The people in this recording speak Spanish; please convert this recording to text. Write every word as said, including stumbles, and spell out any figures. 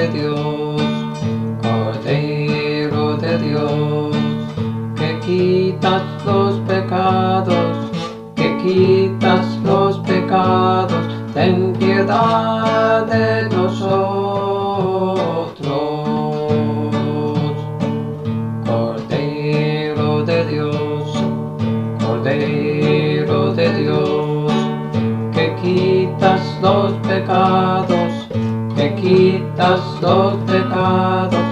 de Dios, Cordero de Dios, que quitas los pecados, que quitas los pecados, ten piedad de nosotros. Cordero de Dios, Cordero de Dios, que quitas los pecados, que quitas los pecados,